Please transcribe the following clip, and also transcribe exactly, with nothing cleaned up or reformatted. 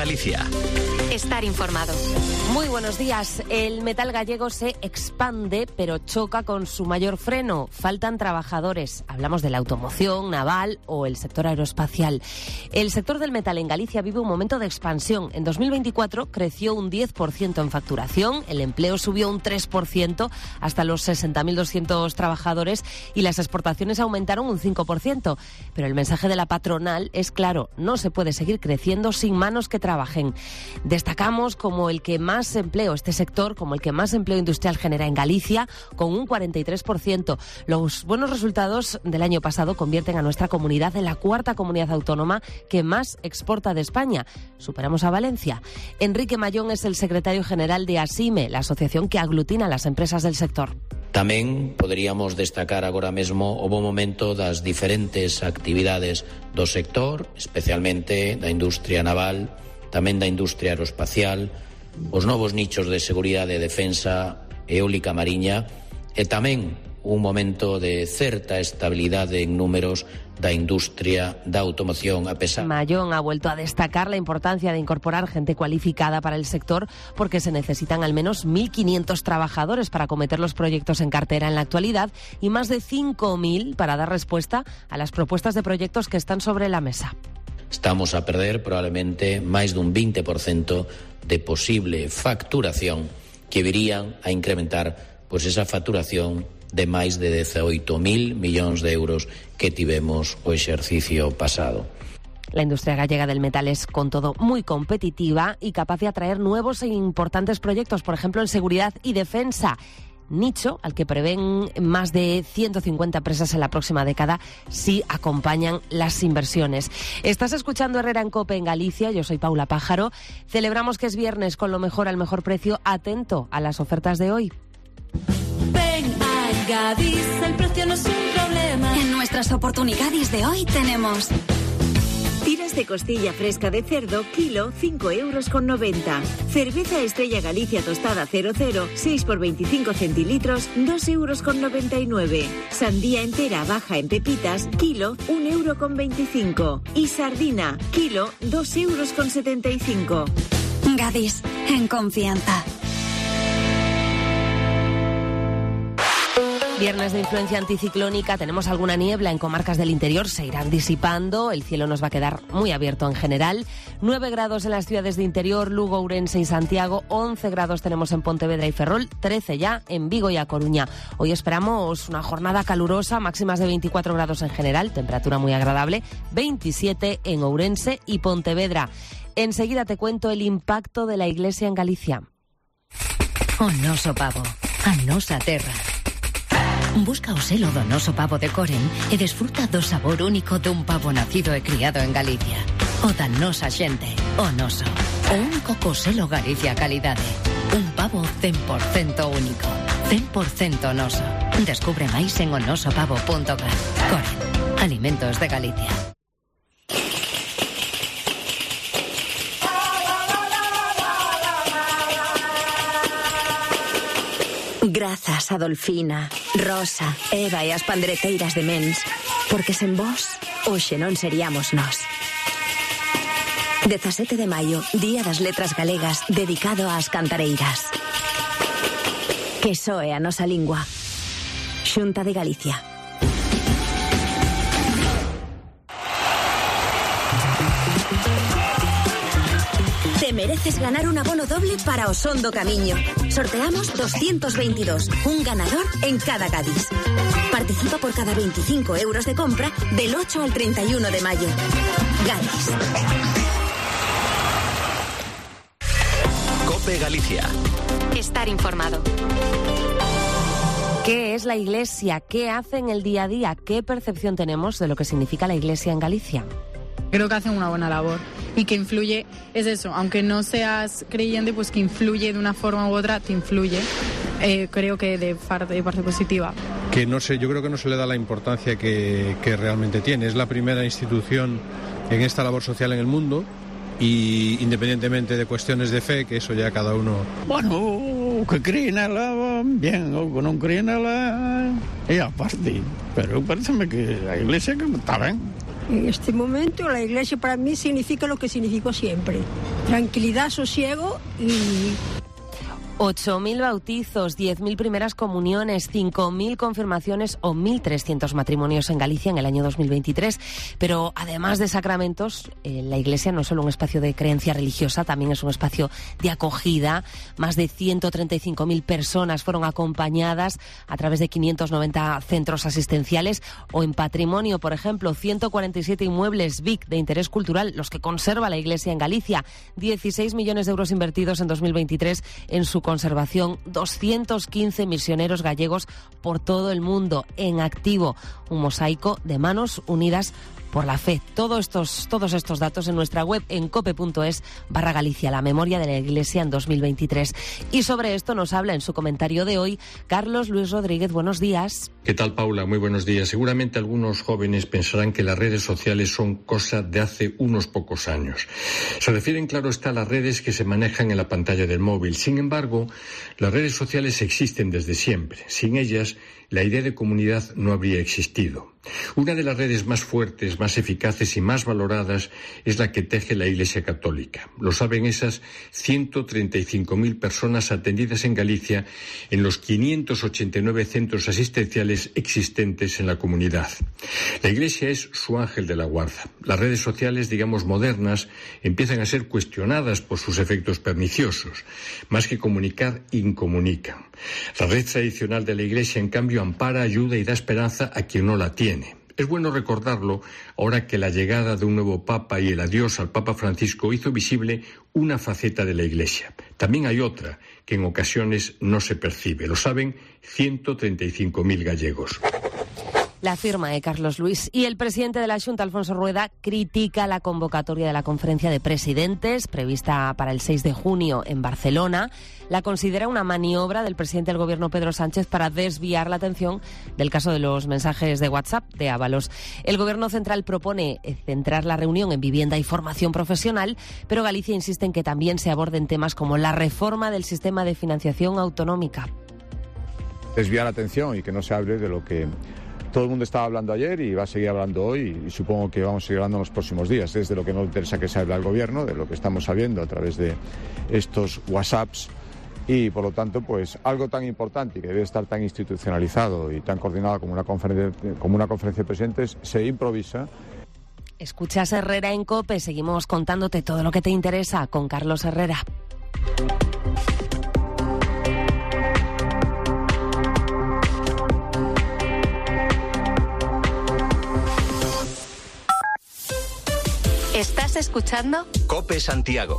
Galicia. Estar informado. Muy buenos días. El metal gallego se expande, pero choca con su mayor freno. Faltan trabajadores. Hablamos de la automoción, naval o el sector aeroespacial. El sector del metal en Galicia vive un momento de expansión. En dos mil veinticuatro creció un diez por ciento en facturación, el empleo subió un tres por ciento hasta los sesenta mil doscientos trabajadores y las exportaciones aumentaron un cinco por ciento. Pero el mensaje de la patronal es claro, no se puede seguir creciendo sin manos que trabajen. Destacamos como el que más empleo, este sector, como el que más empleo industrial genera en Galicia, con un cuarenta y tres por ciento. Los buenos resultados del año pasado convierten a nuestra comunidad en la cuarta comunidad autónoma que más exporta de España. Superamos a Valencia. Enrique Mayón es el secretario general de ASIME, la asociación que aglutina las empresas del sector. Tamén poderíamos destacar agora mesmo o bo momento das diferentes actividades do sector, especialmente da industria naval, tamén da industria aeroespacial, os novos nichos de seguridade e defensa, eólica mariña, e tamén un momento de certa estabilidade en números da industria da automoción, a pesar... Mayón ha vuelto a destacar la importancia de incorporar gente cualificada para el sector porque se necesitan al menos mil quinientos trabajadores para acometer los proyectos en cartera en la actualidad y más de cinco mil para dar respuesta a las propuestas de proyectos que están sobre la mesa. Estamos a perder probablemente máis dun vinte por cento de posible facturación que virían a incrementar pois esa facturación de máis de dezaoito mil millóns de euros que tivemos o exercicio pasado. La industria gallega del metal es, con todo, muy competitiva y capaz de atraer nuevos e importantes proyectos, por ejemplo, en seguridad y defensa. Nicho al que prevén más de ciento cincuenta empresas en la próxima década si acompañan las inversiones. Estás escuchando Herrera en COPE en Galicia, yo soy Paula Pájaro. Celebramos que es viernes con lo mejor al mejor precio. Atento a las ofertas de hoy. Ven a Gadis, el precio no es un problema. En nuestras oportunidades de hoy tenemos... Tiras de costilla fresca de cerdo, kilo, cinco euros con noventa. Cerveza Estrella Galicia tostada cero cero, seis por veinticinco centilitros, dos euros con noventa y nueve. Sandía entera baja en pepitas, kilo, un euro con veinticinco. Y sardina, kilo, dos euros con setenta y cinco. Gadis, en confianza. Viernes de influencia anticiclónica, tenemos alguna niebla en comarcas del interior, se irán disipando, el cielo nos va a quedar muy abierto en general. nueve grados en las ciudades de interior, Lugo, Ourense y Santiago, once grados tenemos en Pontevedra y Ferrol, trece ya en Vigo y A Coruña. Hoy esperamos una jornada calurosa, máximas de veinticuatro grados en general, temperatura muy agradable, veintisiete en Ourense y Pontevedra. Enseguida te cuento el impacto de la Iglesia en Galicia. O noso pavo, a nosa terra. Busca o selo do noso pavo de Coren e desfruta do sabor único dun pavo nacido e criado en Galicia. O da nosa xente, o noso. O único co selo Galicia Calidade. Un pavo cen por cento único, cen por cento noso. Descubre máis en onosopavo punto cat. Coren, alimentos de Galicia. Grazas, Adolfina, Rosa, Eva e as pandereteiras de Mens, porque sen vos, hoxe non seríamos nós. dezasete de maio, Día das Letras Galegas, dedicado ás cantareiras. Que soe a nosa lingua. Xunta de Galicia. Te mereces ganar un abono doble para o Son do Camiño. Sorteamos doscientos veintidós, un ganador en cada Gadis. Participa por cada veinticinco euros de compra del ocho al treinta y uno de mayo. Gadis. COPE Galicia. Estar informado. ¿Qué es la Iglesia? ¿Qué hace en el día a día? ¿Qué percepción tenemos de lo que significa la Iglesia en Galicia? Creo que hacen una buena labor y que influye, es eso, aunque no seas creyente, pues que influye de una forma u otra, te influye, eh, creo que de parte, de parte positiva. Que no sé, yo creo que no se le da la importancia que, que realmente tiene. Es la primera institución en esta labor social en el mundo y independientemente de cuestiones de fe, que eso ya cada uno... Bueno, que creen nela, bien, o que non creen nela, é aparte, pero pareceme que a Iglesia que está ben. En este momento la Iglesia para mí significa lo que significó siempre. Tranquilidad, sosiego y... ocho mil bautizos, diez mil primeras comuniones, cinco mil confirmaciones o mil trescientos matrimonios en Galicia en el año dos mil veintitrés. Pero además de sacramentos, eh, la Iglesia no es solo un espacio de creencia religiosa, también es un espacio de acogida. Más de ciento treinta y cinco mil personas fueron acompañadas a través de quinientos noventa centros asistenciales. O en patrimonio, por ejemplo, ciento cuarenta y siete inmuebles V I C de interés cultural, los que conserva la Iglesia en Galicia. dieciséis millones de euros invertidos en dos mil veintitrés en su conservación, doscientos quince misioneros gallegos por todo el mundo en activo, un mosaico de manos unidas por la fe. Todos estos, todos estos datos en nuestra web en cope.es barra Galicia, la memoria de la Iglesia en dos mil veintitrés. Y sobre esto nos habla en su comentario de hoy Carlos Luis Rodríguez. Buenos días. ¿Qué tal, Paula? Muy buenos días. Seguramente algunos jóvenes pensarán que las redes sociales son cosa de hace unos pocos años. Se refieren, claro está, a las redes que se manejan en la pantalla del móvil. Sin embargo, las redes sociales existen desde siempre. Sin ellas, la idea de comunidad no habría existido. Una de las redes más fuertes, más eficaces y más valoradas es la que teje la Iglesia Católica. Lo saben esas ciento treinta y cinco mil personas atendidas en Galicia en los quinientos ochenta y nueve centros asistenciales existentes en la comunidad. La Iglesia es su ángel de la guarda. Las redes sociales, digamos modernas, empiezan a ser cuestionadas por sus efectos perniciosos. Más que comunicar, incomunican. La red tradicional de la Iglesia, en cambio, ampara, ayuda y da esperanza a quien no la tiene. Es bueno recordarlo ahora que la llegada de un nuevo Papa y el adiós al Papa Francisco hizo visible una faceta de la Iglesia. También hay otra que en ocasiones no se percibe. Lo saben ciento treinta y cinco mil gallegos. La firma de Carlos Luis. Y el presidente de la Xunta, Alfonso Rueda, critica la convocatoria de la conferencia de presidentes prevista para el seis de junio en Barcelona. La considera una maniobra del presidente del Gobierno, Pedro Sánchez, para desviar la atención del caso de los mensajes de WhatsApp de Ábalos. El Gobierno central propone centrar la reunión en vivienda y formación profesional, pero Galicia insiste en que también se aborden temas como la reforma del sistema de financiación autonómica. Desviar la atención y que no se hable de lo que todo el mundo estaba hablando ayer y va a seguir hablando hoy, y supongo que vamos a seguir hablando en los próximos días. Es de lo que no interesa que se hable al Gobierno, de lo que estamos sabiendo a través de estos WhatsApps, y por lo tanto, pues algo tan importante y que debe estar tan institucionalizado y tan coordinado como una conferencia, como una conferencia de presidentes se improvisa. Escuchas Herrera en COPE, seguimos contándote todo lo que te interesa con Carlos Herrera. ¿Estás escuchando? COPE Santiago.